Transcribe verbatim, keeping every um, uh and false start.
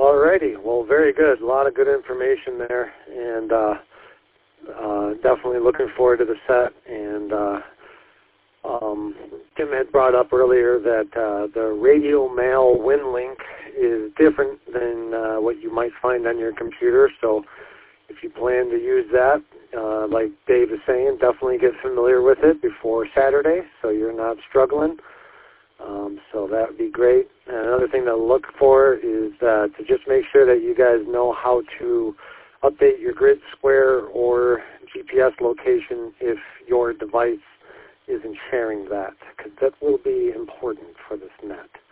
All righty. Well, very good. A lot of good information there, and uh, uh, definitely looking forward to the set. And uh, um, Tim had brought up earlier that uh, the Radio Mail WinLink is different than uh, what you might find on your computer. So if you plan to use that, uh, like Dave is saying, definitely get familiar with it before Saturday so you're not struggling. Um, so that would be great. And another thing to look for is uh, to just make sure that you guys know how to update your grid square or G P S location if your device isn't sharing that, because that will be important for this net.